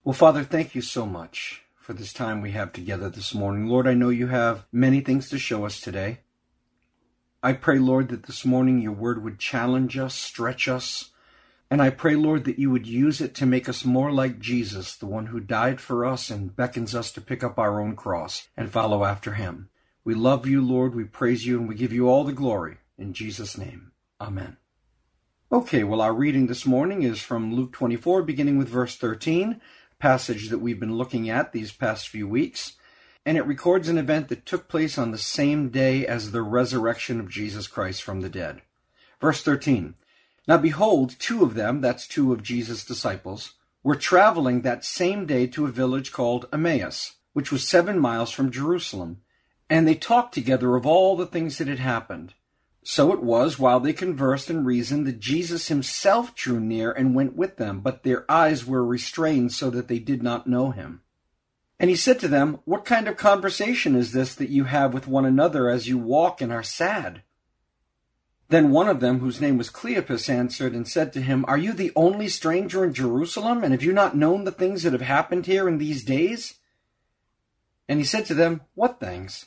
Well, Father, thank you so much for this time we have together this morning. Lord, I know you have many things to show us today. I pray, Lord, that this morning your word would challenge us, stretch us, and I pray, Lord, that you would use it to make us more like Jesus, the one who died for us and beckons us to pick up our own cross and follow after him. We love you, Lord, we praise you, and we give you all the glory. In Jesus' name, amen. Okay, well, our reading this morning is from Luke 24, beginning with verse 13, passage that we've been looking at these past few weeks, and it records an event that took place on the same day as the resurrection of Jesus Christ from the dead. Verse 13, Now behold, two of them, that's two of Jesus' disciples, were traveling that same day to a village called Emmaus, which was 7 miles from Jerusalem, and they talked together of all the things that had happened. So it was, while they conversed and reasoned, that Jesus himself drew near and went with them, but their eyes were restrained so that they did not know him. And he said to them, What kind of conversation is this that you have with one another as you walk and are sad? Then one of them, whose name was Cleopas, answered and said to him, Are you the only stranger in Jerusalem, and have you not known the things that have happened here in these days? And he said to them, What things?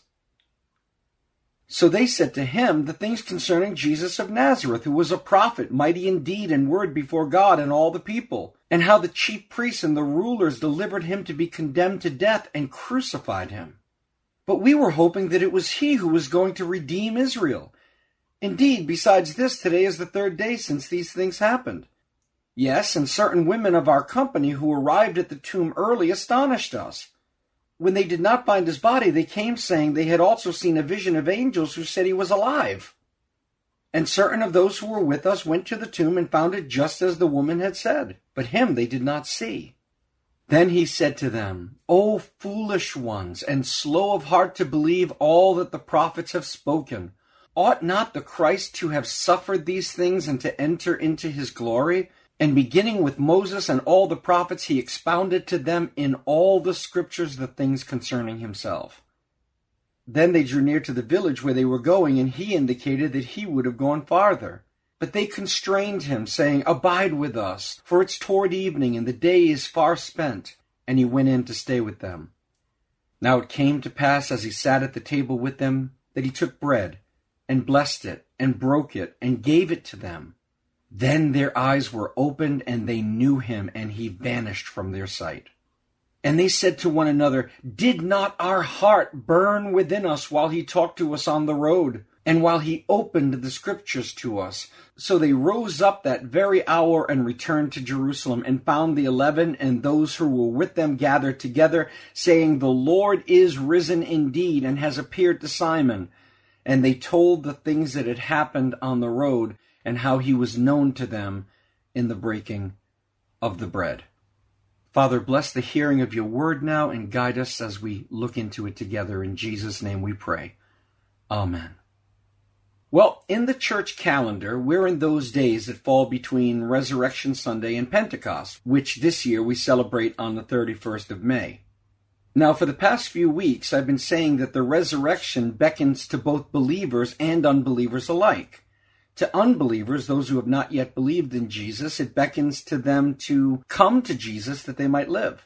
So they said to him, The things concerning Jesus of Nazareth, who was a prophet, mighty in deed and word before God and all the people, and how the chief priests and the rulers delivered him to be condemned to death and crucified him. But we were hoping that it was he who was going to redeem Israel. Indeed, besides this, today is the 3rd day since these things happened. Yes, and certain women of our company who arrived at the tomb early astonished us. When they did not find his body, they came saying they had also seen a vision of angels who said he was alive. And certain of those who were with us went to the tomb and found it just as the woman had said, but him they did not see. Then he said to them, O foolish ones, and slow of heart to believe all that the prophets have spoken. Ought not the Christ to have suffered these things and to enter into his glory? And beginning with Moses and all the prophets, he expounded to them in all the scriptures the things concerning himself. Then they drew near to the village where they were going, and he indicated that he would have gone farther. But they constrained him, saying, Abide with us, for it's toward evening, and the day is far spent. And he went in to stay with them. Now it came to pass, as he sat at the table with them, that he took bread, and blessed it, and broke it, and gave it to them. Then their eyes were opened, and they knew him, and he vanished from their sight. And they said to one another, Did not our heart burn within us while he talked to us on the road, and while he opened the scriptures to us? So they rose up that very hour and returned to Jerusalem, and found the 11 and those who were with them gathered together, saying, The Lord is risen indeed, and has appeared to Simon. And they told the things that had happened on the road, and how he was known to them in the breaking of the bread. Father, bless the hearing of your word now, and guide us as we look into it together. In Jesus' name we pray. Amen. Well, in the church calendar, we're in those days that fall between Resurrection Sunday and Pentecost, which this year we celebrate on the 31st of May. Now, for the past few weeks, I've been saying that the resurrection beckons to both believers and unbelievers alike. To unbelievers, those who have not yet believed in Jesus, it beckons to them to come to Jesus that they might live.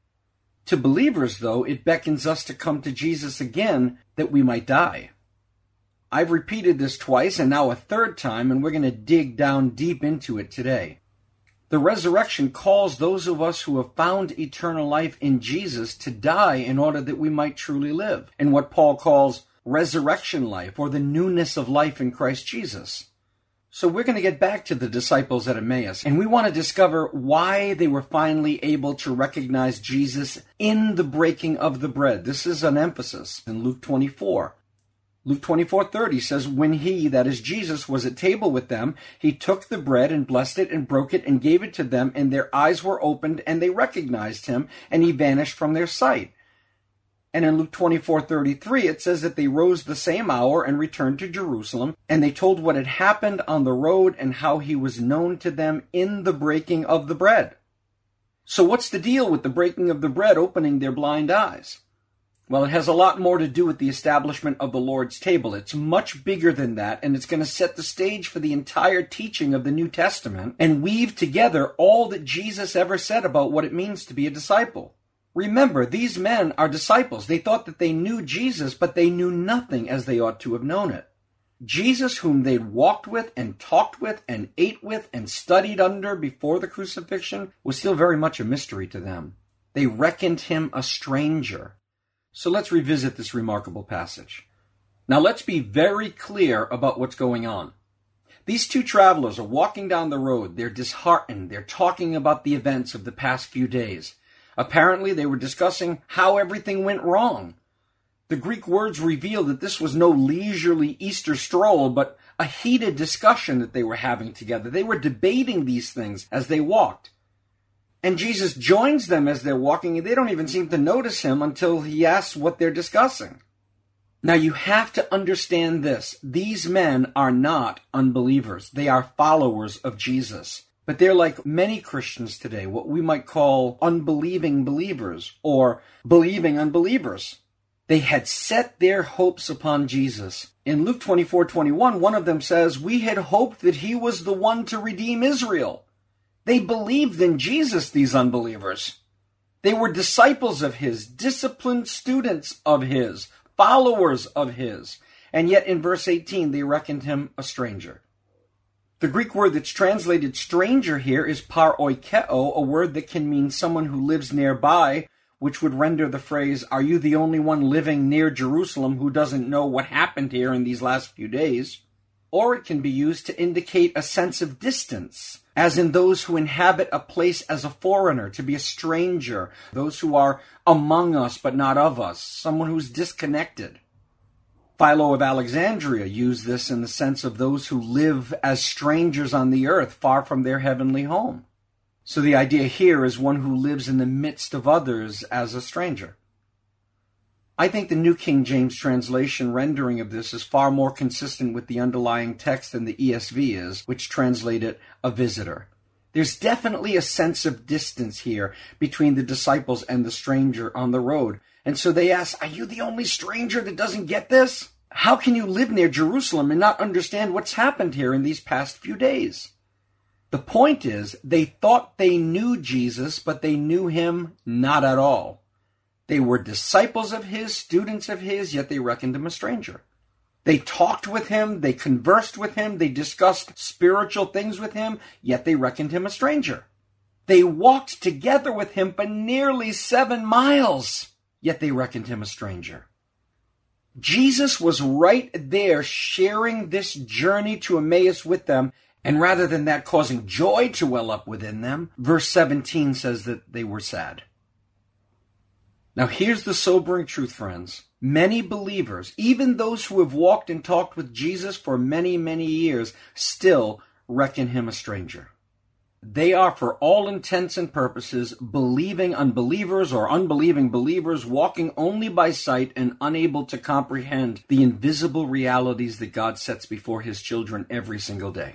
To believers, though, it beckons us to come to Jesus again that we might die. I've repeated this twice and now a third time, and we're going to dig down deep into it today. The resurrection calls those of us who have found eternal life in Jesus to die in order that we might truly live, in what Paul calls resurrection life, or the newness of life in Christ Jesus. So we're going to get back to the disciples at Emmaus, and we want to discover why they were finally able to recognize Jesus in the breaking of the bread. This is an emphasis in Luke 24. Luke 24:30 says, When he, that is Jesus, was at table with them, he took the bread and blessed it and broke it and gave it to them, and their eyes were opened, and they recognized him, and he vanished from their sight. And in Luke 24:33, it says that they rose the same hour and returned to Jerusalem, and they told what had happened on the road and how he was known to them in the breaking of the bread. So what's the deal with the breaking of the bread opening their blind eyes? Well, it has a lot more to do with the establishment of the Lord's table. It's much bigger than that, and it's going to set the stage for the entire teaching of the New Testament and weave together all that Jesus ever said about what it means to be a disciple. Remember, these men are disciples. They thought that they knew Jesus, but they knew nothing as they ought to have known it. Jesus, whom they'd walked with and talked with and ate with and studied under before the crucifixion, was still very much a mystery to them. They reckoned him a stranger. So let's revisit this remarkable passage. Now let's be very clear about what's going on. These two travelers are walking down the road. They're disheartened. They're talking about the events of the past few days. Apparently, they were discussing how everything went wrong. The Greek words reveal that this was no leisurely Easter stroll, but a heated discussion that they were having together. They were debating these things as they walked. And Jesus joins them as they're walking, and they don't even seem to notice him until he asks what they're discussing. Now, you have to understand this. These men are not unbelievers. They are followers of Jesus. But they're like many Christians today, what we might call unbelieving believers or believing unbelievers. They had set their hopes upon Jesus. In Luke 24:21, one of them says, "We had hoped that he was the one to redeem Israel." They believed in Jesus, these unbelievers. They were disciples of his, disciplined students of his, followers of his. And yet in verse 18, they reckoned him a stranger. The Greek word that's translated stranger here is paroikeo, a word that can mean someone who lives nearby, which would render the phrase, "Are you the only one living near Jerusalem who doesn't know what happened here in these last few days?" Or it can be used to indicate a sense of distance, as in those who inhabit a place as a foreigner, to be a stranger, those who are among us but not of us, someone who's disconnected. Philo of Alexandria used this in the sense of those who live as strangers on the earth, far from their heavenly home. So the idea here is one who lives in the midst of others as a stranger. I think the New King James translation rendering of this is far more consistent with the underlying text than the ESV is, which translate it a visitor. There's definitely a sense of distance here between the disciples and the stranger on the road. And so they ask, "Are you the only stranger that doesn't get this? How can you live near Jerusalem and not understand what's happened here in these past few days?" The point is, they thought they knew Jesus, but they knew him not at all. They were disciples of his, students of his, yet they reckoned him a stranger. They talked with him, they conversed with him, they discussed spiritual things with him, yet they reckoned him a stranger. They walked together with him for nearly 7 miles, yet they reckoned him a stranger. Jesus was right there sharing this journey to Emmaus with them, and rather than that causing joy to well up within them, verse 17 says that they were sad. Now here's the sobering truth, friends. Many believers, even those who have walked and talked with Jesus for many, many years, still reckon him a stranger. They are, for all intents and purposes, believing unbelievers or unbelieving believers, walking only by sight and unable to comprehend the invisible realities that God sets before his children every single day.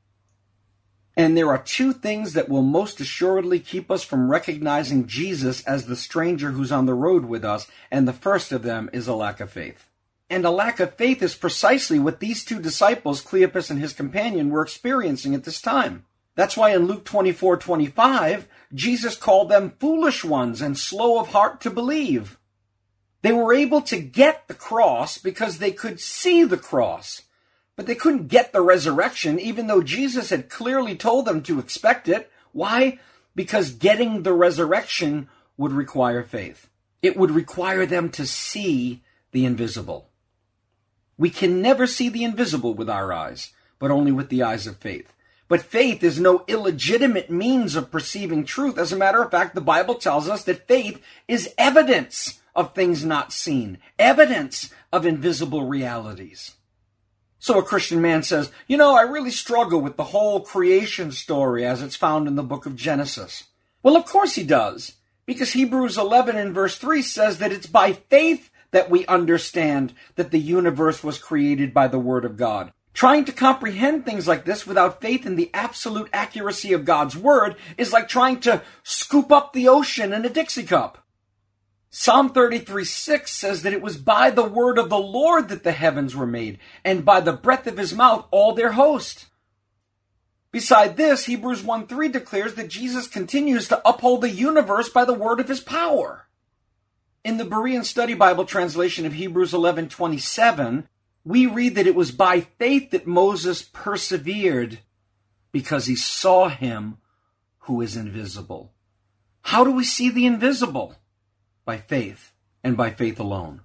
And there are 2 things that will most assuredly keep us from recognizing Jesus as the stranger who's on the road with us, and the first of them is a lack of faith. And a lack of faith is precisely what these 2 disciples, Cleopas and his companion, were experiencing at this time. That's why in Luke 24:25, Jesus called them foolish ones and slow of heart to believe. They were able to get the cross because they could see the cross. But they couldn't get the resurrection, even though Jesus had clearly told them to expect it. Why? Because getting the resurrection would require faith. It would require them to see the invisible. We can never see the invisible with our eyes, but only with the eyes of faith. But faith is no illegitimate means of perceiving truth. As a matter of fact, the Bible tells us that faith is evidence of things not seen, evidence of invisible realities. So a Christian man says, I really struggle with the whole creation story as it's found in the book of Genesis. Well, of course he does, because Hebrews 11 and verse 3 says that it's by faith that we understand that the universe was created by the Word of God. Trying to comprehend things like this without faith in the absolute accuracy of God's Word is like trying to scoop up the ocean in a Dixie cup. Psalm 33:6 says that it was by the word of the Lord that the heavens were made, and by the breath of his mouth all their host. Beside this, Hebrews 1:3 declares that Jesus continues to uphold the universe by the word of his power. In the Berean Study Bible translation of Hebrews 11:27, we read that it was by faith that Moses persevered because he saw him who is invisible. How do we see the invisible? By faith, and by faith alone.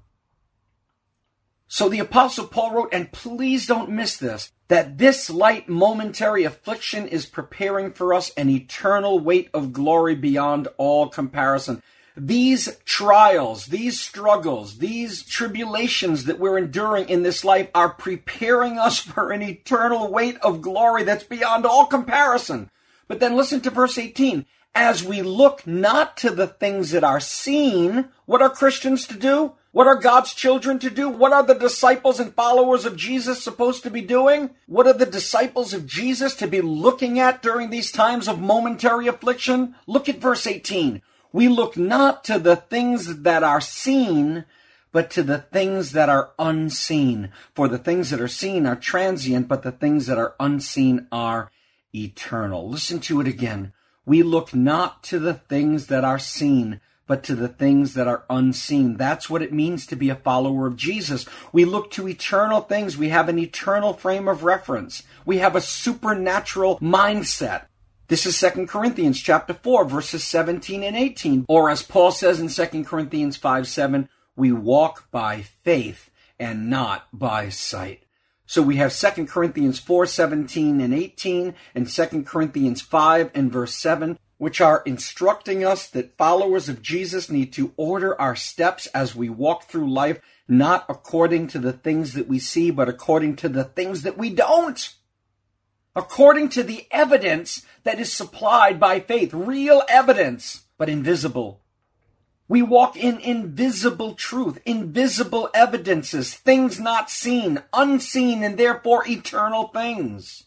So the Apostle Paul wrote, and please don't miss this, that this light momentary affliction is preparing for us an eternal weight of glory beyond all comparison. These trials, these struggles, these tribulations that we're enduring in this life are preparing us for an eternal weight of glory that's beyond all comparison. But then listen to verse 18. As we look not to the things that are seen, what are Christians to do? What are God's children to do? What are the disciples and followers of Jesus supposed to be doing? What are the disciples of Jesus to be looking at during these times of momentary affliction? Look at verse 18. We look not to the things that are seen, but to the things that are unseen. For the things that are seen are transient, but the things that are unseen are eternal. Listen to it again. We look not to the things that are seen, but to the things that are unseen. That's what it means to be a follower of Jesus. We look to eternal things. We have an eternal frame of reference. We have a supernatural mindset. This is 2 Corinthians chapter 4, verses 17 and 18. Or as Paul says in 2 Corinthians 5:7, we walk by faith and not by sight. So we have 2 Corinthians 4:17 and 18 and 2 Corinthians 5 and verse 7, which are instructing us that followers of Jesus need to order our steps as we walk through life, not according to the things that we see, but according to the things that we don't. According to the evidence that is supplied by faith, real evidence, but invisible. We walk in invisible truth, invisible evidences, things not seen, unseen, and therefore eternal things.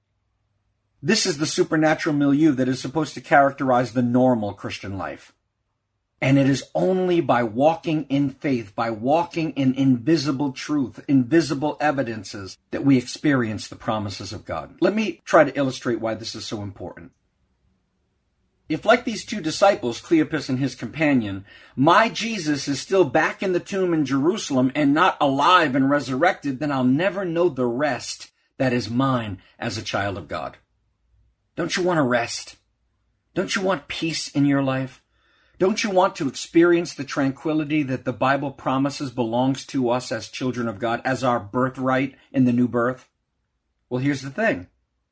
This is the supernatural milieu that is supposed to characterize the normal Christian life. And it is only by walking in faith, by walking in invisible truth, invisible evidences, that we experience the promises of God. Let me try to illustrate why this is so important. If, like these two disciples, Cleopas and his companion, my Jesus is still back in the tomb in Jerusalem and not alive and resurrected, then I'll never know the rest that is mine as a child of God. Don't you want to rest? Don't you want peace in your life? Don't you want to experience the tranquility that the Bible promises belongs to us as children of God, as our birthright in the new birth? Well, here's the thing.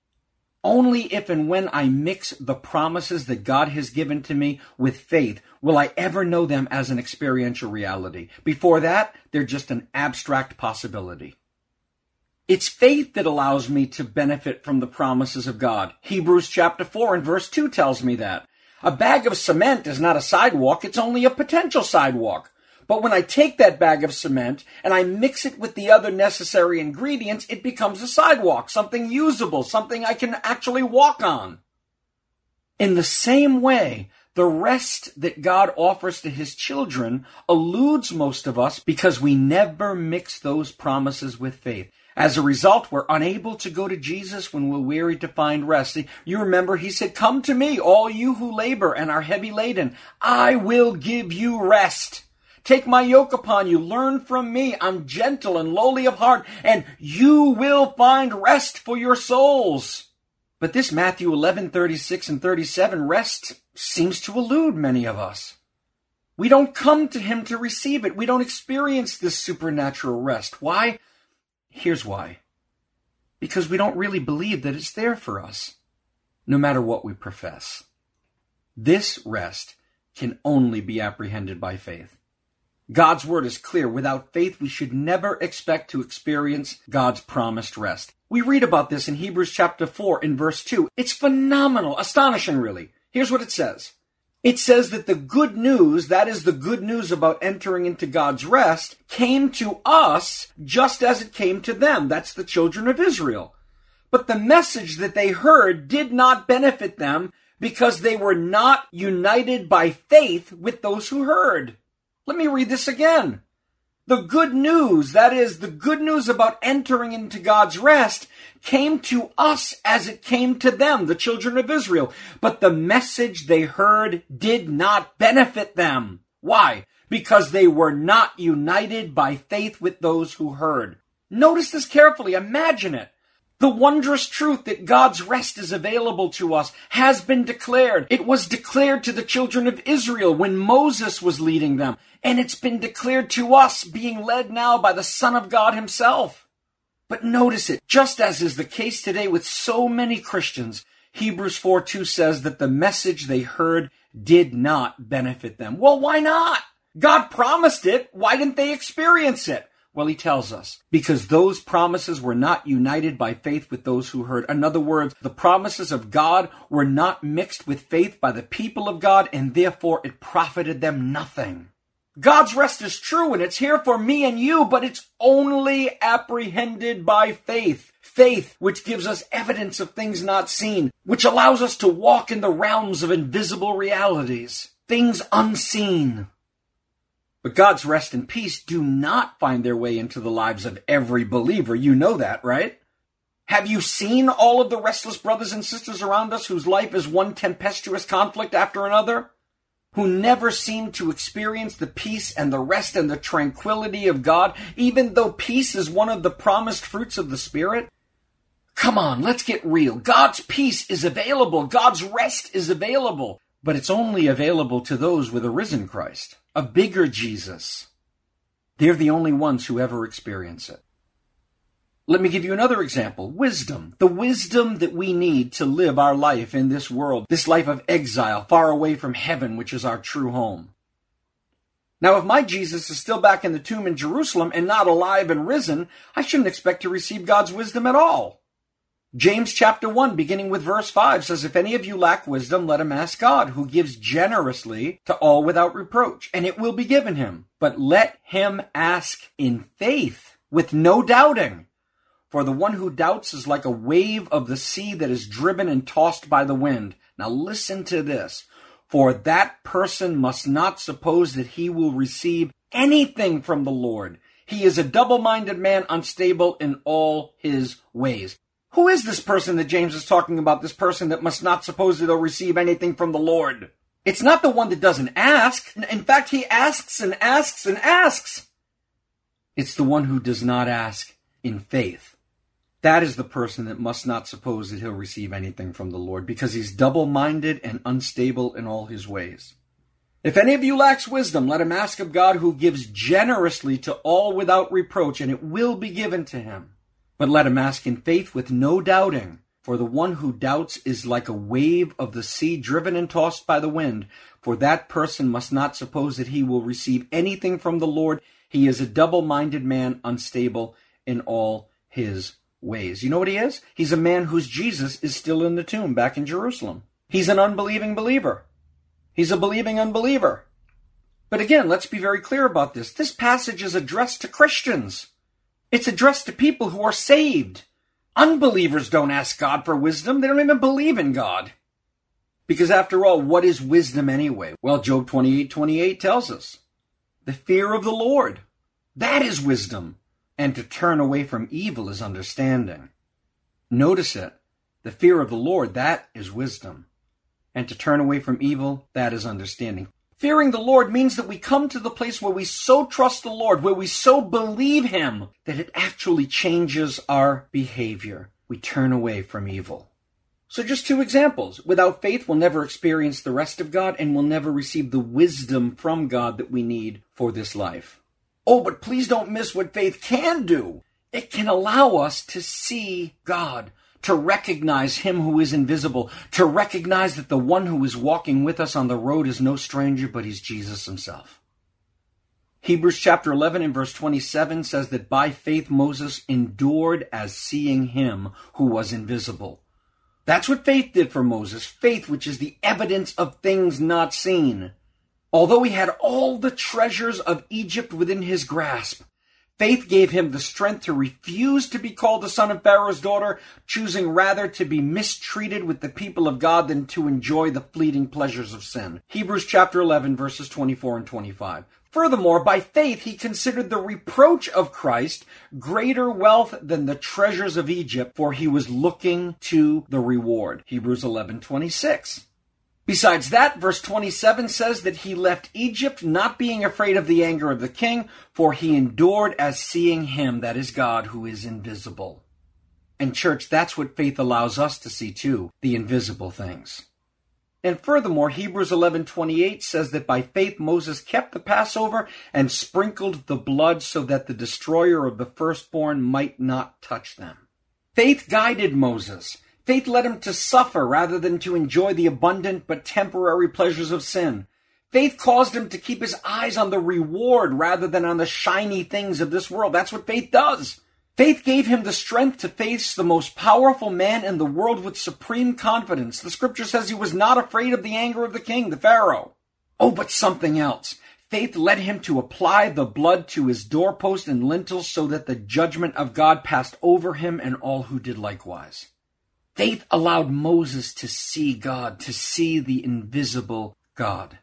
Only if and when I mix the promises that God has given to me with faith will I ever know them as an experiential reality. Before that, they're just an abstract possibility. It's faith that allows me to benefit from the promises of God. Hebrews chapter 4 and verse 2 tells me that. A bag of cement is not a sidewalk, it's only a potential sidewalk. But when I take that bag of cement and I mix it with the other necessary ingredients, it becomes a sidewalk, something usable, something I can actually walk on. In the same way, the rest that God offers to his children eludes most of us because we never mix those promises with faith. As a result, we're unable to go to Jesus when we're weary to find rest. You remember he said, "Come to me, all you who labor and are heavy laden. I will give you rest. Take my yoke upon you. Learn from me. I'm gentle and lowly of heart, and you will find rest for your souls." But this Matthew 11:36 and 37 rest seems to elude many of us. We don't come to him to receive it. We don't experience this supernatural rest. Why? Here's why. Because we don't really believe that it's there for us, no matter what we profess. This rest can only be apprehended by faith. God's word is clear. Without faith, we should never expect to experience God's promised rest. We read about this in Hebrews chapter 4 in verse 2. It's phenomenal, astonishing really. Here's what it says. It says that the good news, that is the good news about entering into God's rest, came to us just as it came to them. That's the children of Israel. But the message that they heard did not benefit them because they were not united by faith with those who heard. Let me read this again. The good news, that is, the good news about entering into God's rest, came to us as it came to them, the children of Israel. But the message they heard did not benefit them. Why? Because they were not united by faith with those who heard. Notice this carefully. Imagine it. The wondrous truth that God's rest is available to us has been declared. It was declared to the children of Israel when Moses was leading them. And it's been declared to us, being led now by the Son of God himself. But notice it, just as is the case today with so many Christians, Hebrews 4:2 says that the message they heard did not benefit them. Well, why not? God promised it. Why didn't they experience it? Well, he tells us, because those promises were not united by faith with those who heard. In other words, the promises of God were not mixed with faith by the people of God, and therefore it profited them nothing. God's rest is true, and it's here for me and you, but it's only apprehended by faith. Faith, which gives us evidence of things not seen, which allows us to walk in the realms of invisible realities, things unseen. But God's rest and peace do not find their way into the lives of every believer. You know that, right? Have you seen all of the restless brothers and sisters around us whose life is one tempestuous conflict after another? Who never seem to experience the peace and the rest and the tranquility of God, even though peace is one of the promised fruits of the Spirit? Come on, let's get real. God's peace is available. God's rest is available. But it's only available to those with a risen Christ, a bigger Jesus. They're the only ones who ever experience it. Let me give you another example. Wisdom. The wisdom that we need to live our life in this world, this life of exile, far away from heaven, which is our true home. Now, if my Jesus is still back in the tomb in Jerusalem and not alive and risen, I shouldn't expect to receive God's wisdom at all. James chapter 1, beginning with verse 5, says, "If any of you lack wisdom, let him ask God, who gives generously to all without reproach, and it will be given him. But let him ask in faith, with no doubting. For the one who doubts is like a wave of the sea that is driven and tossed by the wind." Now listen to this. "For that person must not suppose that he will receive anything from the Lord. He is a double-minded man, unstable in all his ways." Who is this person that James is talking about, this person that must not suppose that they'll receive anything from the Lord? It's not the one that doesn't ask. In fact, he asks and asks and asks. It's the one who does not ask in faith. That is the person that must not suppose that he'll receive anything from the Lord, because he's double-minded and unstable in all his ways. "If any of you lacks wisdom, let him ask of God, who gives generously to all without reproach, and it will be given to him. But let him ask in faith with no doubting, for the one who doubts is like a wave of the sea driven and tossed by the wind. For that person must not suppose that he will receive anything from the Lord. He is a double-minded man, unstable in all his ways." You know what he is? He's a man whose Jesus is still in the tomb back in Jerusalem. He's an unbelieving believer. He's a believing unbeliever. But again, let's be very clear about this. This passage is addressed to Christians. It's addressed to people who are saved. Unbelievers don't ask God for wisdom. They don't even believe in God. Because after all, what is wisdom anyway? Well, Job 28:28 tells us, the fear of the Lord, that is wisdom. And to turn away from evil is understanding. Notice it. The fear of the Lord, that is wisdom. And to turn away from evil, that is understanding. Fearing the Lord means that we come to the place where we so trust the Lord, where we so believe him, that it actually changes our behavior. We turn away from evil. So just two examples. Without faith, we'll never experience the rest of God, and we'll never receive the wisdom from God that we need for this life. Oh, but please don't miss what faith can do. It can allow us to see God, to recognize him who is invisible, to recognize that the one who is walking with us on the road is no stranger, but he's Jesus himself. Hebrews chapter 11 and verse 27 says that by faith Moses endured as seeing him who was invisible. That's what faith did for Moses. Faith, which is the evidence of things not seen. Although he had all the treasures of Egypt within his grasp, Faith gave him the strength to refuse to be called the son of Pharaoh's daughter, choosing rather to be mistreated with the people of God than to enjoy the fleeting pleasures of sin. Hebrews chapter 11, verses 24 and 25. Furthermore, by faith he considered the reproach of Christ greater wealth than the treasures of Egypt, for he was looking to the reward. Hebrews 11:26. Besides that, verse 27 says that he left Egypt not being afraid of the anger of the king, for he endured as seeing him, that is God, who is invisible. And church, that's what faith allows us to see too, the invisible things. And furthermore, Hebrews 11:28 says that by faith Moses kept the Passover and sprinkled the blood so that the destroyer of the firstborn might not touch them. Faith guided Moses. Faith led him to suffer rather than to enjoy the abundant but temporary pleasures of sin. Faith caused him to keep his eyes on the reward rather than on the shiny things of this world. That's what faith does. Faith gave him the strength to face the most powerful man in the world with supreme confidence. The scripture says he was not afraid of the anger of the king, the Pharaoh. Oh, but something else. Faith led him to apply the blood to his doorpost and lintels so that the judgment of God passed over him and all who did likewise. Faith allowed Moses to see God, to see the invisible God.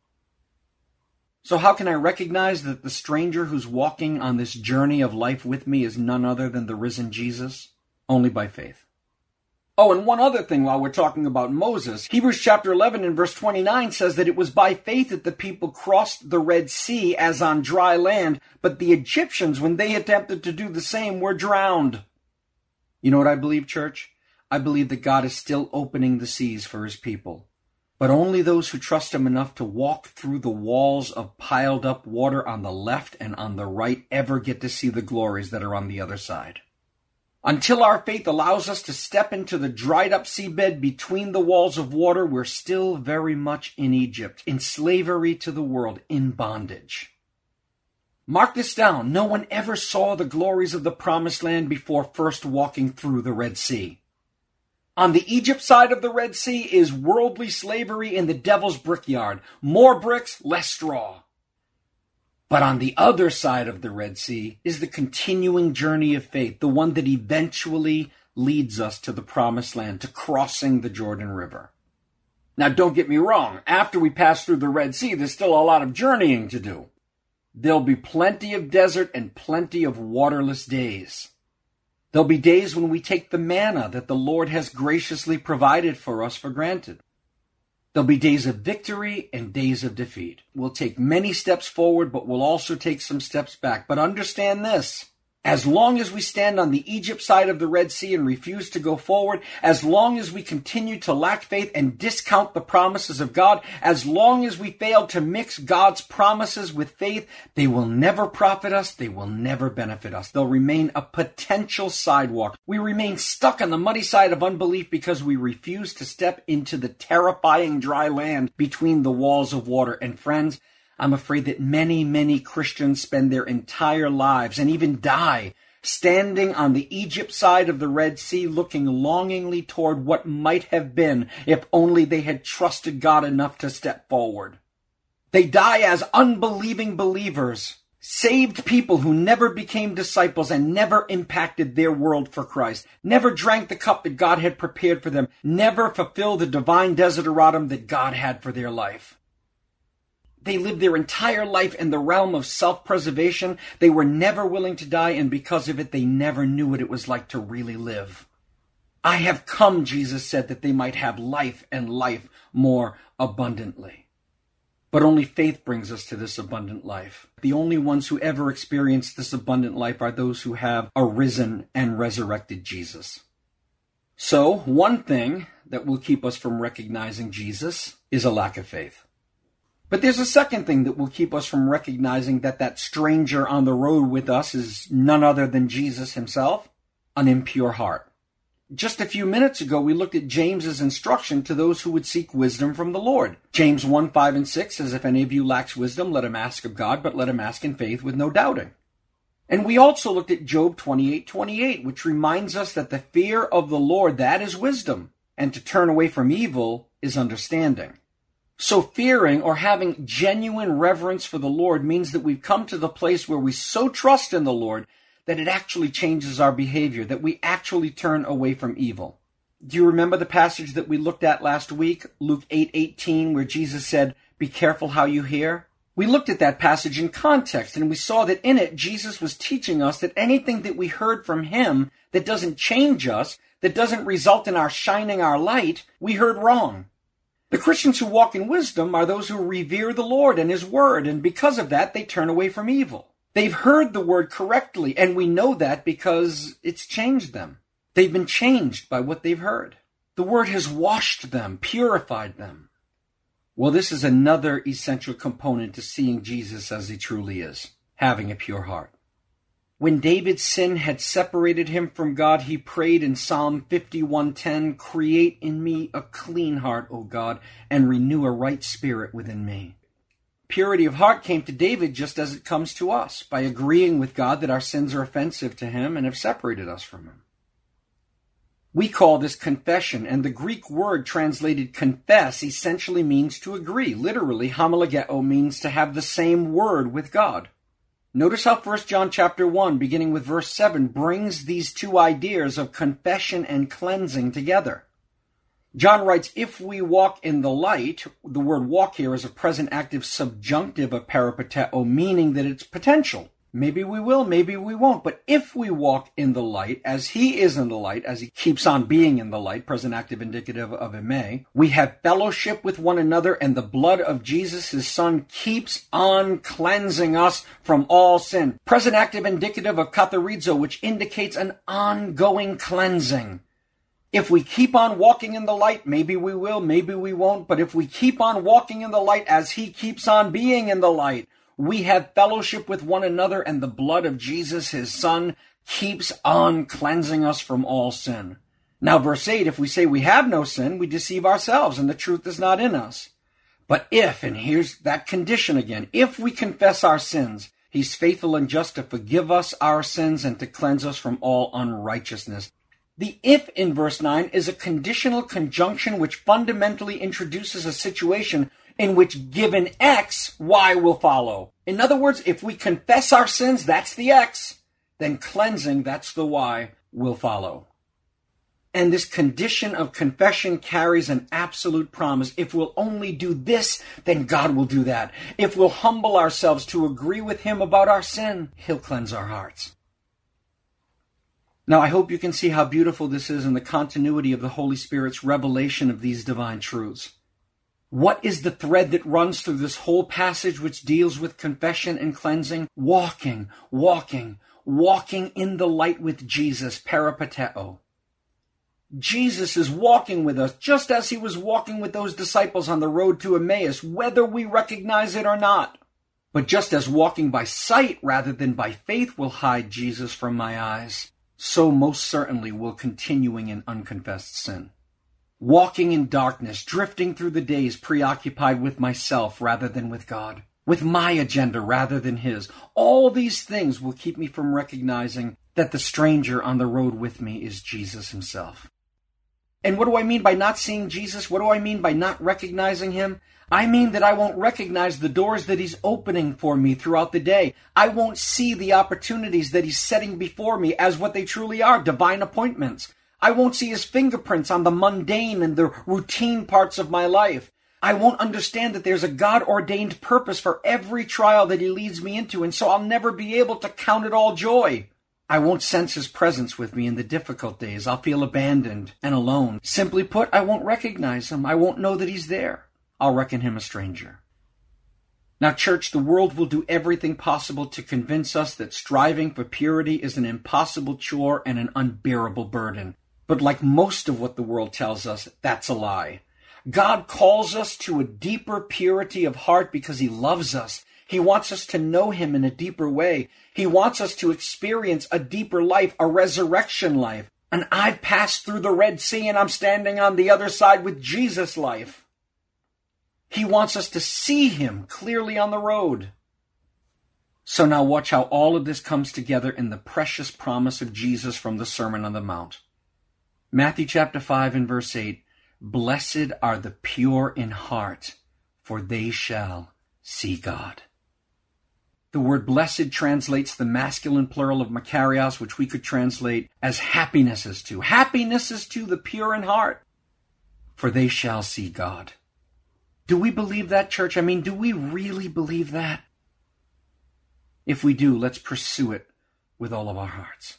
So how can I recognize that the stranger who's walking on this journey of life with me is none other than the risen Jesus? Only by faith. Oh, and one other thing while we're talking about Moses. Hebrews chapter 11 and verse 29 says that it was by faith that the people crossed the Red Sea as on dry land, but the Egyptians, when they attempted to do the same, were drowned. You know what I believe, church? I believe that God is still opening the seas for his people. But only those who trust him enough to walk through the walls of piled up water on the left and on the right ever get to see the glories that are on the other side. Until our faith allows us to step into the dried up seabed between the walls of water, we're still very much in Egypt, in slavery to the world, in bondage. Mark this down. No one ever saw the glories of the promised land before first walking through the Red Sea. On the Egypt side of the Red Sea is worldly slavery in the devil's brickyard. More bricks, less straw. But on the other side of the Red Sea is the continuing journey of faith, the one that eventually leads us to the promised land, to crossing the Jordan River. Now, don't get me wrong. After we pass through the Red Sea, there's still a lot of journeying to do. There'll be plenty of desert and plenty of waterless days. There'll be days when we take the manna that the Lord has graciously provided for us for granted. There'll be days of victory and days of defeat. We'll take many steps forward, but we'll also take some steps back. But understand this. As long as we stand on the Egypt side of the Red Sea and refuse to go forward, as long as we continue to lack faith and discount the promises of God, as long as we fail to mix God's promises with faith, they will never profit us, they will never benefit us. They'll remain a potential sidewalk. We remain stuck on the muddy side of unbelief because we refuse to step into the terrifying dry land between the walls of water. And friends, I'm afraid that many, many Christians spend their entire lives and even die standing on the Egypt side of the Red Sea, looking longingly toward what might have been if only they had trusted God enough to step forward. They die as unbelieving believers, saved people who never became disciples and never impacted their world for Christ, never drank the cup that God had prepared for them, never fulfilled the divine desideratum that God had for their life. They lived their entire life in the realm of self-preservation. They were never willing to die, and because of it, they never knew what it was like to really live. I have come, Jesus said, that they might have life and life more abundantly. But only faith brings us to this abundant life. The only ones who ever experience this abundant life are those who have a risen and resurrected Jesus. So, one thing that will keep us from recognizing Jesus is a lack of faith. But there's a second thing that will keep us from recognizing that that stranger on the road with us is none other than Jesus himself, an impure heart. Just a few minutes ago, we looked at James's instruction to those who would seek wisdom from the Lord. James 1, 5, and 6 says, if any of you lacks wisdom, let him ask of God, but let him ask in faith with no doubting. And we also looked at Job 28:28, which reminds us that the fear of the Lord, that is wisdom, and to turn away from evil is understanding. So fearing or having genuine reverence for the Lord means that we've come to the place where we so trust in the Lord that it actually changes our behavior, that we actually turn away from evil. Do you remember the passage that we looked at last week, Luke 8:18, where Jesus said, "Be careful how you hear"? We looked at that passage in context, and we saw that in it, Jesus was teaching us that anything that we heard from him that doesn't change us, that doesn't result in our shining our light, we heard wrong. The Christians who walk in wisdom are those who revere the Lord and his word, and because of that, they turn away from evil. They've heard the word correctly, and we know that because it's changed them. They've been changed by what they've heard. The word has washed them, purified them. Well, this is another essential component to seeing Jesus as he truly is, having a pure heart. When David's sin had separated him from God, he prayed in Psalm 51:10, "Create in me a clean heart, O God, and renew a right spirit within me." Purity of heart came to David just as it comes to us, by agreeing with God that our sins are offensive to him and have separated us from him. We call this confession, and the Greek word translated confess essentially means to agree. Literally, homologeo means to have the same word with God. Notice how 1 John chapter 1, beginning with verse 7, brings these two ideas of confession and cleansing together. John writes, "If we walk in the light," the word walk here is a present active subjunctive of peripateo, meaning that it's potential. Maybe we will, maybe we won't. But if we walk in the light, as he is in the light, as he keeps on being in the light, present active indicative of eme, we have fellowship with one another, and the blood of Jesus, his son, keeps on cleansing us from all sin. Present active indicative of katharizo, which indicates an ongoing cleansing. If we keep on walking in the light, maybe we will, maybe we won't. But if we keep on walking in the light as he keeps on being in the light, we have fellowship with one another, and the blood of Jesus, his son, keeps on cleansing us from all sin. Now, verse 8, if we say we have no sin, we deceive ourselves, and the truth is not in us. But if, and here's that condition again, if we confess our sins, he's faithful and just to forgive us our sins and to cleanse us from all unrighteousness. The if in verse 9 is a conditional conjunction which fundamentally introduces a situation in which given X, Y will follow. In other words, if we confess our sins, that's the X, then cleansing, that's the Y, will follow. And this condition of confession carries an absolute promise. If we'll only do this, then God will do that. If we'll humble ourselves to agree with him about our sin, he'll cleanse our hearts. Now, I hope you can see how beautiful this is in the continuity of the Holy Spirit's revelation of these divine truths. What is the thread that runs through this whole passage which deals with confession and cleansing? Walking in the light with Jesus, peripateo. Jesus is walking with us just as he was walking with those disciples on the road to Emmaus, whether we recognize it or not. But just as walking by sight rather than by faith will hide Jesus from my eyes, so most certainly will continuing in unconfessed sin. Walking in darkness, drifting through the days, preoccupied with myself rather than with God, with my agenda rather than his. All these things will keep me from recognizing that the stranger on the road with me is Jesus himself. And what do I mean by not seeing Jesus? What do I mean by not recognizing him? I mean that I won't recognize the doors that he's opening for me throughout the day. I won't see the opportunities that he's setting before me as what they truly are, divine appointments. I won't see his fingerprints on the mundane and the routine parts of my life. I won't understand that there's a God-ordained purpose for every trial that he leads me into, and so I'll never be able to count it all joy. I won't sense his presence with me in the difficult days. I'll feel abandoned and alone. Simply put, I won't recognize him. I won't know that he's there. I'll reckon him a stranger. Now, church, the world will do everything possible to convince us that striving for purity is an impossible chore and an unbearable burden. But like most of what the world tells us, that's a lie. God calls us to a deeper purity of heart because he loves us. He wants us to know him in a deeper way. He wants us to experience a deeper life, a resurrection life. And I've passed through the Red Sea and I'm standing on the other side with Jesus' life. He wants us to see him clearly on the road. So now watch how all of this comes together in the precious promise of Jesus from the Sermon on the Mount. Matthew chapter 5 and verse 8, "Blessed are the pure in heart, for they shall see God. The word blessed translates the masculine plural of makarios, which we could translate as happiness is to. Happiness is to the pure in heart, for they shall see God. Do we believe that, church? I mean, do we really believe that? If we do, let's pursue it with all of our hearts.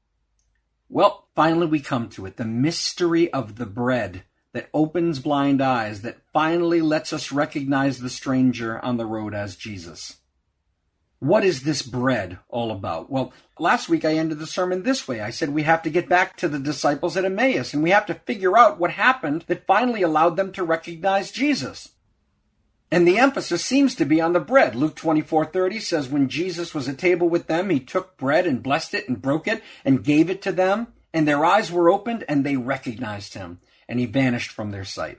Well, finally we come to it, the mystery of the bread that opens blind eyes, that finally lets us recognize the stranger on the road as Jesus. What is this bread all about? Well, last week I ended the sermon this way. I said we have to get back to the disciples at Emmaus, and we have to figure out what happened that finally allowed them to recognize Jesus. And the emphasis seems to be on the bread. Luke 24:30 says when Jesus was at table with them, he took bread and blessed it and broke it and gave it to them, and their eyes were opened and they recognized him, and he vanished from their sight.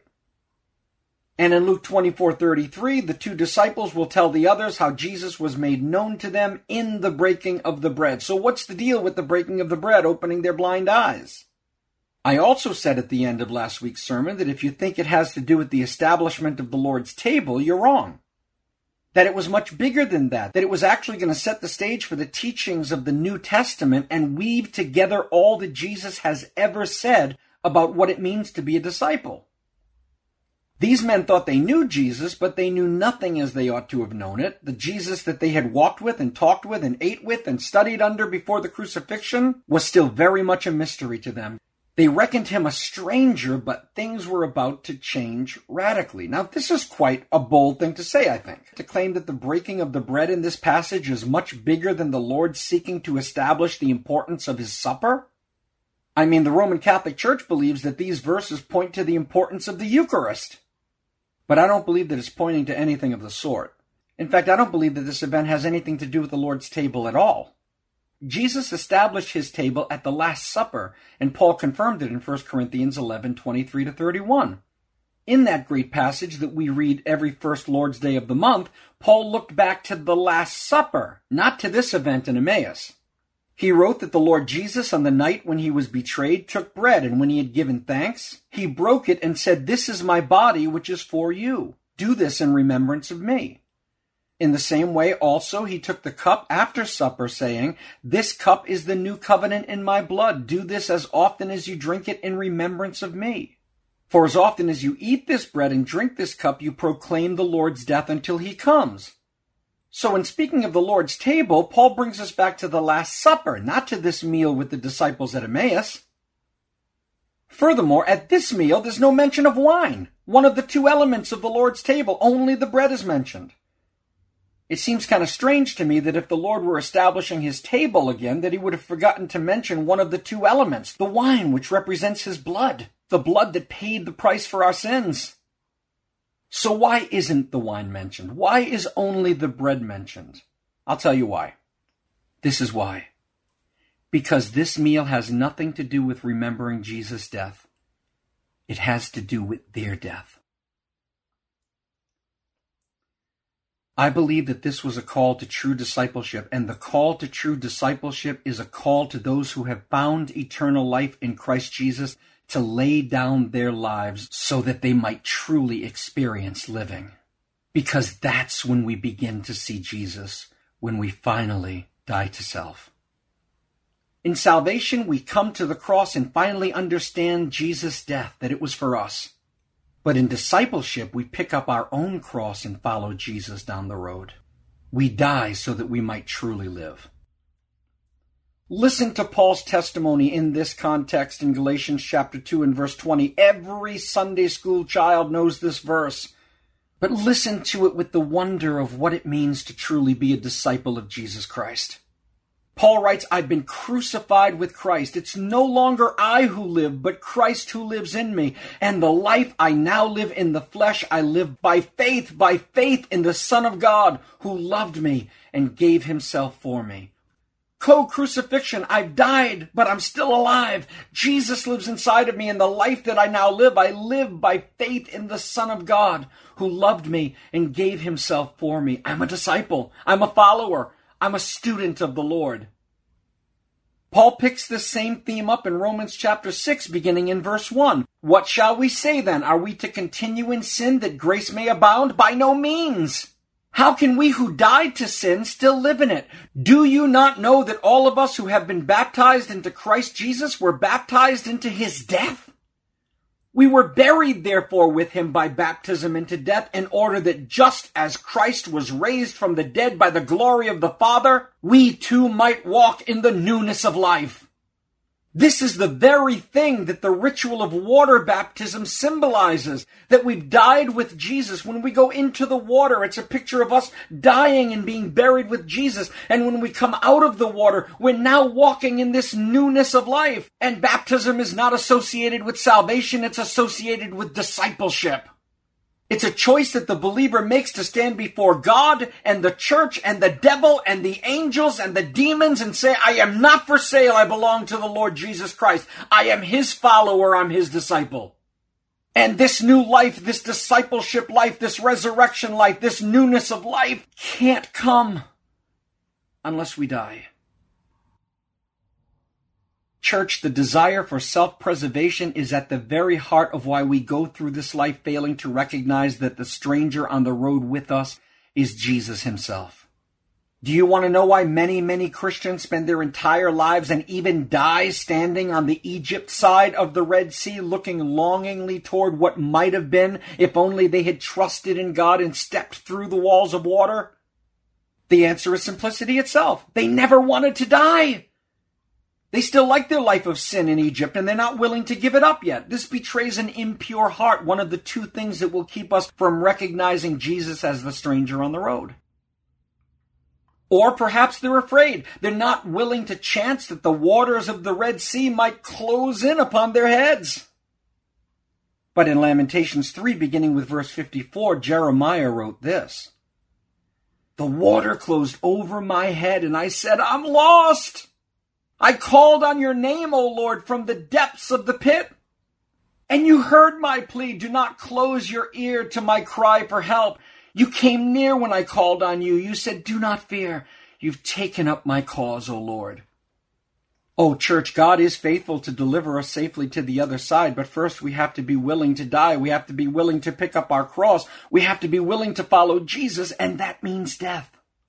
And in Luke 24:33, the two disciples will tell the others how Jesus was made known to them in the breaking of the bread. So what's the deal with the breaking of the bread, opening their blind eyes? I also said at the end of last week's sermon that if you think it has to do with the establishment of the Lord's table, you're wrong. That it was much bigger than that it was actually going to set the stage for the teachings of the New Testament and weave together all that Jesus has ever said about what it means to be a disciple. These men thought they knew Jesus, but they knew nothing as they ought to have known it. The Jesus that they had walked with and talked with and ate with and studied under before the crucifixion was still very much a mystery to them. They reckoned him a stranger, but things were about to change radically. Now, this is quite a bold thing to say, I think. To claim that the breaking of the bread in this passage is much bigger than the Lord seeking to establish the importance of his supper. I mean, the Roman Catholic Church believes that these verses point to the importance of the Eucharist. But I don't believe that it's pointing to anything of the sort. In fact, I don't believe that this event has anything to do with the Lord's table at all. Jesus established his table at the Last Supper, and Paul confirmed it in 1 Corinthians 11:23-31. In that great passage that we read every first Lord's Day of the month, Paul looked back to the Last Supper, not to this event in Emmaus. He wrote that the Lord Jesus, on the night when he was betrayed, took bread, and when he had given thanks, he broke it and said, "This is my body, which is for you. Do this in remembrance of me." In the same way also he took the cup after supper, saying, "This cup is the new covenant in my blood. Do this as often as you drink it in remembrance of me. For as often as you eat this bread and drink this cup, you proclaim the Lord's death until he comes." So in speaking of the Lord's table, Paul brings us back to the Last Supper, not to this meal with the disciples at Emmaus. Furthermore, at this meal, there's no mention of wine, one of the two elements of the Lord's table. Only the bread is mentioned. It seems kind of strange to me that if the Lord were establishing his table again, that he would have forgotten to mention one of the two elements, the wine, which represents his blood, the blood that paid the price for our sins. So why isn't the wine mentioned? Why is only the bread mentioned? I'll tell you why. This is why. Because this meal has nothing to do with remembering Jesus' death. It has to do with their death. I believe that this was a call to true discipleship, and the call to true discipleship is a call to those who have found eternal life in Christ Jesus to lay down their lives so that they might truly experience living. Because that's when we begin to see Jesus, when we finally die to self. In salvation, we come to the cross and finally understand Jesus' death, that it was for us. But in discipleship, we pick up our own cross and follow Jesus down the road. We die so that we might truly live. Listen to Paul's testimony in this context in Galatians chapter 2 and verse 20. Every Sunday school child knows this verse. But listen to it with the wonder of what it means to truly be a disciple of Jesus Christ. Paul writes, "I've been crucified with Christ. It's no longer I who live, but Christ who lives in me. And the life I now live in the flesh, I live by faith in the Son of God who loved me and gave himself for me." Co-crucifixion, I've died, but I'm still alive. Jesus lives inside of me, and the life that I now live, I live by faith in the Son of God who loved me and gave himself for me. I'm a disciple. I'm a follower. I'm a student of the Lord. Paul picks this same theme up in Romans chapter 6, beginning in verse 1. What shall we say then? Are we to continue in sin that grace may abound? By no means. How can we who died to sin still live in it? Do you not know that all of us who have been baptized into Christ Jesus were baptized into his death? We were buried, therefore, with him by baptism into death, in order that just as Christ was raised from the dead by the glory of the Father, we too might walk in the newness of life. This is the very thing that the ritual of water baptism symbolizes, that we've died with Jesus. When we go into the water, it's a picture of us dying and being buried with Jesus. And when we come out of the water, we're now walking in this newness of life. And baptism is not associated with salvation, it's associated with discipleship. It's a choice that the believer makes to stand before God and the church and the devil and the angels and the demons and say, I am not for sale, I belong to the Lord Jesus Christ. I am his follower, I'm his disciple. And this new life, this discipleship life, this resurrection life, this newness of life can't come unless we die. Church, the desire for self-preservation is at the very heart of why we go through this life failing to recognize that the stranger on the road with us is Jesus himself. Do you want to know why many Christians spend their entire lives and even die standing on the Egypt side of the Red Sea, looking longingly toward what might have been if only they had trusted in God and stepped through the walls of water? The answer is simplicity itself. They never wanted to die. They still like their life of sin in Egypt, and they're not willing to give it up yet. This betrays an impure heart, one of the two things that will keep us from recognizing Jesus as the stranger on the road. Or perhaps they're afraid. They're not willing to chance that the waters of the Red Sea might close in upon their heads. But in Lamentations 3, beginning with verse 54, Jeremiah wrote this. The water closed over my head, and I said, I'm lost. I called on your name, O Lord, from the depths of the pit. And you heard my plea. Do not close your ear to my cry for help. You came near when I called on you. You said, do not fear. You've taken up my cause, O Lord. Oh, church, God is faithful to deliver us safely to the other side. But first, we have to be willing to die. We have to be willing to pick up our cross. We have to be willing to follow Jesus, and that means death.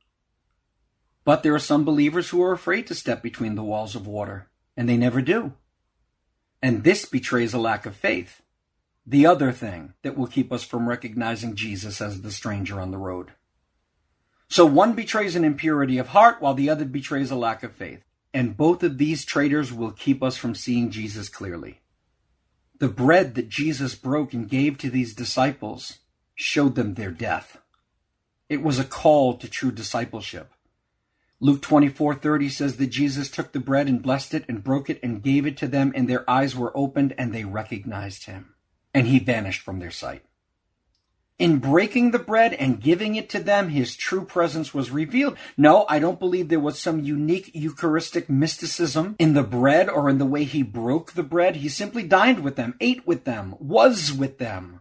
But there are some believers who are afraid to step between the walls of water, and they never do. And this betrays a lack of faith, the other thing that will keep us from recognizing Jesus as the stranger on the road. So one betrays an impurity of heart, while the other betrays a lack of faith. And both of these traitors will keep us from seeing Jesus clearly. The bread that Jesus broke and gave to these disciples showed them their death. It was a call to true discipleship. Luke 24:30 says that Jesus took the bread and blessed it and broke it and gave it to them, and their eyes were opened and they recognized him. And he vanished from their sight. In breaking the bread and giving it to them, his true presence was revealed. No, I don't believe there was some unique Eucharistic mysticism in the bread or in the way he broke the bread. He simply dined with them, ate with them, was with them.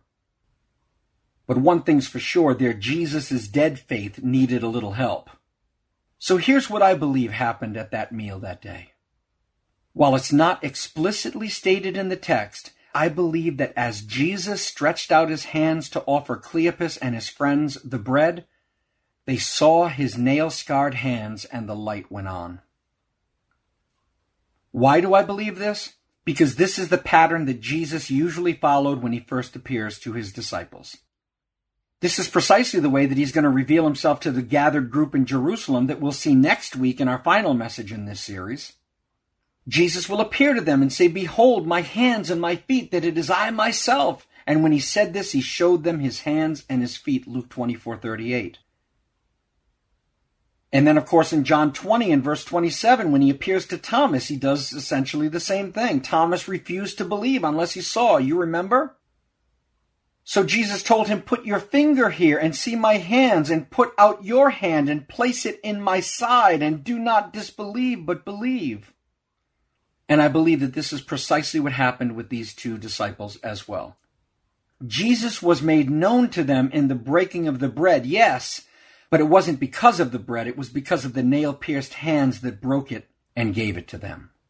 But one thing's for sure, their Jesus' dead faith needed a little help. So here's what I believe happened at that meal that day. While it's not explicitly stated in the text, I believe that as Jesus stretched out his hands to offer Cleopas and his friends the bread, they saw his nail-scarred hands and the light went on. Why do I believe this? Because this is the pattern that Jesus usually followed when he first appears to his disciples. This is precisely the way that he's going to reveal himself to the gathered group in Jerusalem that we'll see next week in our final message in this series. Jesus will appear to them and say, behold, my hands and my feet, that it is I myself. And when he said this, he showed them his hands and his feet, Luke 24:38. And then, of course, in John 20 and verse 27, when he appears to Thomas, he does essentially the same thing. Thomas refused to believe unless he saw. You remember? So Jesus told him, put your finger here and see my hands, and put out your hand and place it in my side, and do not disbelieve, but believe. And I believe that this is precisely what happened with these two disciples as well. Jesus was made known to them in the breaking of the bread, yes, but it wasn't because of the bread. It was because of the nail-pierced hands that broke it and gave it to them.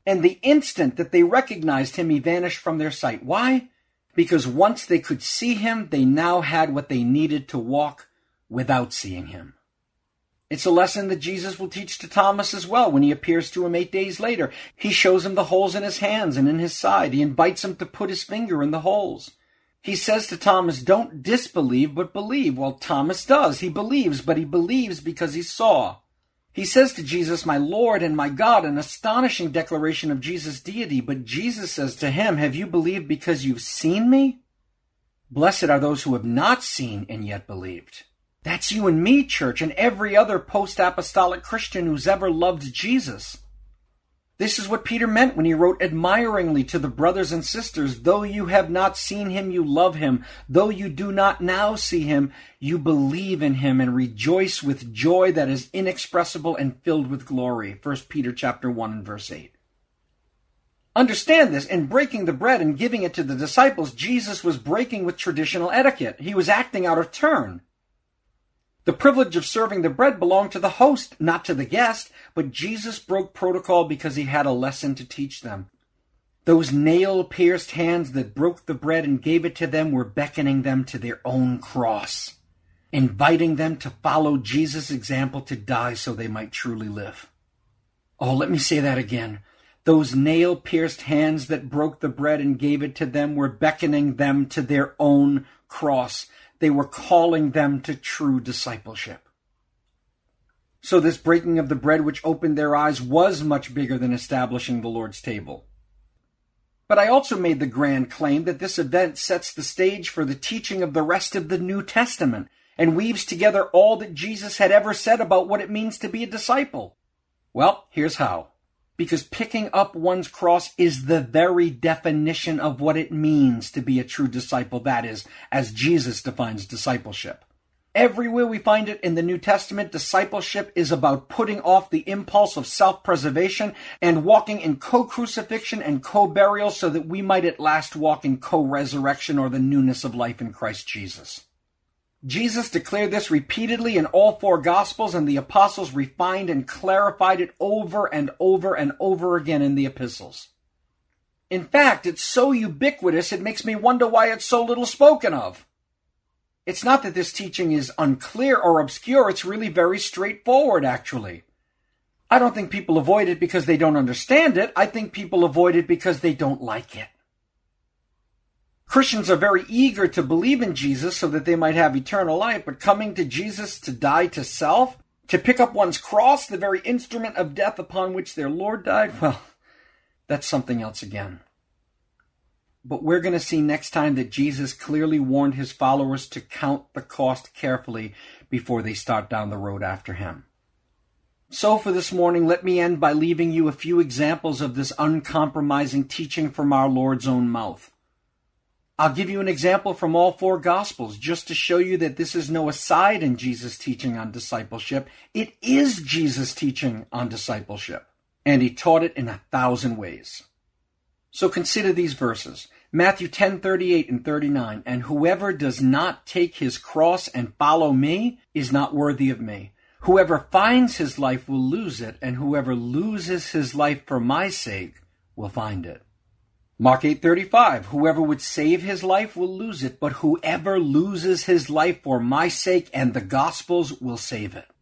And the instant that they recognized him, he vanished from their sight. Why? Because once they could see him, they now had what they needed to walk without seeing him. It's a lesson that Jesus will teach to Thomas as well when he appears to him 8 days later. He shows him the holes in his hands and in his side. He invites him to put his finger in the holes. He says to Thomas, don't disbelieve, but believe. Well, Thomas does. He believes, but he believes because he saw. He says to Jesus, my Lord and my God, an astonishing declaration of Jesus' deity. But Jesus says to him, have you believed because you've seen me? Blessed are those who have not seen and yet believed. That's you and me, church, and every other post-apostolic Christian who's ever loved Jesus. This is what Peter meant when he wrote admiringly to the brothers and sisters, though you have not seen him, you love him. Though you do not now see him, you believe in him and rejoice with joy that is inexpressible and filled with glory. 1 Peter chapter 1 and verse 8. Understand this, in breaking the bread and giving it to the disciples, Jesus was breaking with traditional etiquette. He was acting out of turn. The privilege of serving the bread belonged to the host, not to the guest, but Jesus broke protocol because he had a lesson to teach them. Those nail-pierced hands that broke the bread and gave it to them were beckoning them to their own cross, inviting them to follow Jesus' example to die so they might truly live. Oh, let me say that again. Those nail-pierced hands that broke the bread and gave it to them were beckoning them to their own cross. They were calling them to true discipleship. So this breaking of the bread which opened their eyes was much bigger than establishing the Lord's table. But I also made the grand claim that this event sets the stage for the teaching of the rest of the New Testament and weaves together all that Jesus had ever said about what it means to be a disciple. Well, here's how. Because picking up one's cross is the very definition of what it means to be a true disciple. That is, as Jesus defines discipleship. Everywhere we find it in the New Testament, discipleship is about putting off the impulse of self-preservation and walking in co-crucifixion and co-burial so that we might at last walk in co-resurrection or the newness of life in Christ Jesus. Jesus declared this repeatedly in all four Gospels, and the apostles refined and clarified it over and over and over again in the epistles. In fact, it's so ubiquitous it makes me wonder why it's so little spoken of. It's not that this teaching is unclear or obscure, it's really very straightforward, actually. I don't think people avoid it because they don't understand it. I think people avoid it because they don't like it. Christians are very eager to believe in Jesus so that they might have eternal life, but coming to Jesus to die to self, to pick up one's cross, the very instrument of death upon which their Lord died, well, that's something else again. But we're going to see next time that Jesus clearly warned his followers to count the cost carefully before they start down the road after him. So for this morning, let me end by leaving you a few examples of this uncompromising teaching from our Lord's own mouth. I'll give you an example from all four Gospels just to show you that this is no aside in Jesus' teaching on discipleship. It is Jesus' teaching on discipleship, and he taught it in 1,000 ways. So consider these verses. Matthew 10:38 and 39, and whoever does not take his cross and follow me is not worthy of me. Whoever finds his life will lose it, and whoever loses his life for my sake will find it. Mark 8:35, whoever would save his life will lose it, but whoever loses his life for my sake and the gospel's will save it.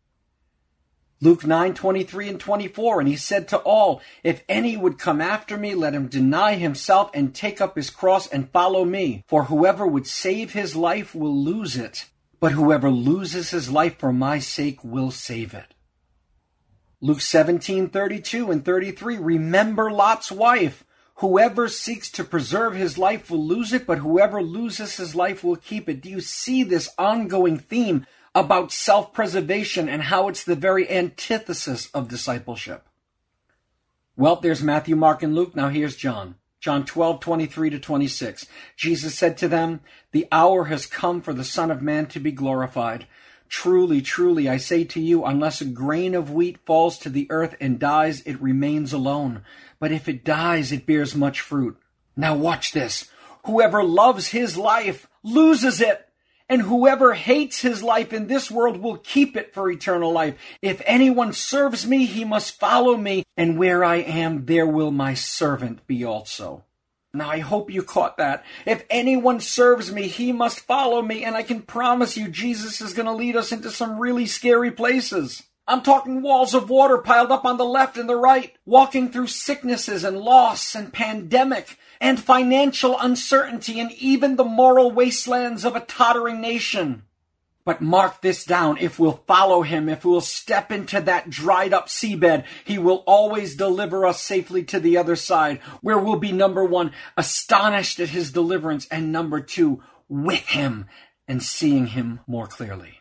Luke 9:23 and 24, and he said to all, if any would come after me, let him deny himself and take up his cross and follow me. For whoever would save his life will lose it, but whoever loses his life for my sake will save it. Luke 17:32 and 33, remember Lot's wife. Whoever seeks to preserve his life will lose it, but whoever loses his life will keep it. Do you see this ongoing theme about self-preservation and how it's the very antithesis of discipleship? Well, there's Matthew, Mark, and Luke. Now here's John. John 12:23 to 26. Jesus said to them, the hour has come for the Son of Man to be glorified. Truly, truly, I say to you, unless a grain of wheat falls to the earth and dies, it remains alone. But if it dies, it bears much fruit. Now watch this. Whoever loves his life loses it, And whoever hates his life in this world will keep it for eternal life. If anyone serves me, he must follow me, and where I am, there will my servant be also. Now, I hope you caught that. If anyone serves me, he must follow me, and I can promise you Jesus is going to lead us into some really scary places. I'm talking walls of water piled up on the left and the right, walking through sicknesses and loss and pandemic and financial uncertainty and even the moral wastelands of a tottering nation. But mark this down, if we'll follow him, if we'll step into that dried up seabed, he will always deliver us safely to the other side, where we'll be, number one, astonished at his deliverance, and number two, with him and seeing him more clearly.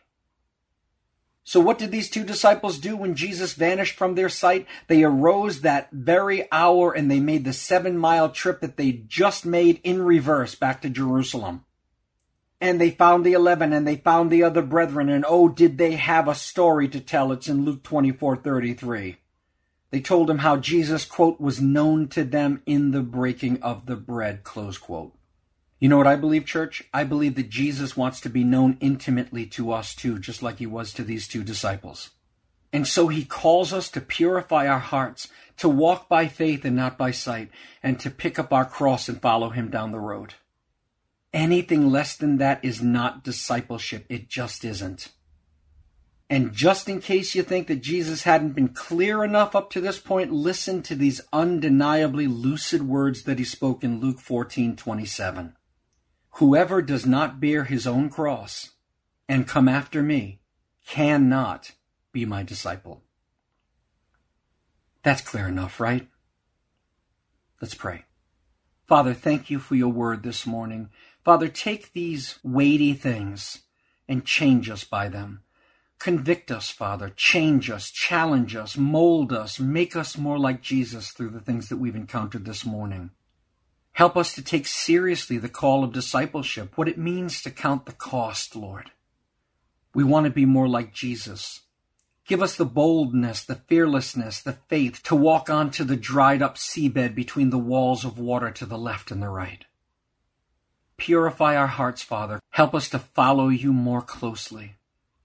So what did these two disciples do when Jesus vanished from their sight? They arose that very hour and they made the 7-mile trip that they just made in reverse back to Jerusalem. And they found the 11 and they found the other brethren, and oh, did they have a story to tell. It's in Luke 24:33. They told him how Jesus, quote, was known to them in the breaking of the bread, close quote. You know what I believe, church? I believe that Jesus wants to be known intimately to us too, just like he was to these two disciples. And so he calls us to purify our hearts, to walk by faith and not by sight, and to pick up our cross and follow him down the road. Anything less than that is not discipleship. It just isn't. And just in case you think that Jesus hadn't been clear enough up to this point, listen to these undeniably lucid words that he spoke in Luke 14:27. Whoever does not bear his own cross and come after me cannot be my disciple. That's clear enough, right? Let's pray. Father, thank you for your word this morning. Father, take these weighty things and change us by them. Convict us, Father. Change us, challenge us, mold us, make us more like Jesus through the things that we've encountered this morning. Help us to take seriously the call of discipleship, what it means to count the cost, Lord. We want to be more like Jesus. Give us the boldness, the fearlessness, the faith to walk onto the dried up seabed between the walls of water to the left and the right. Purify our hearts, Father. Help us to follow you more closely.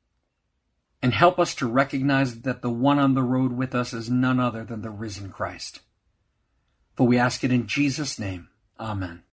And help us to recognize that the one on the road with us is none other than the risen Christ. For we ask it in Jesus' name. Amen.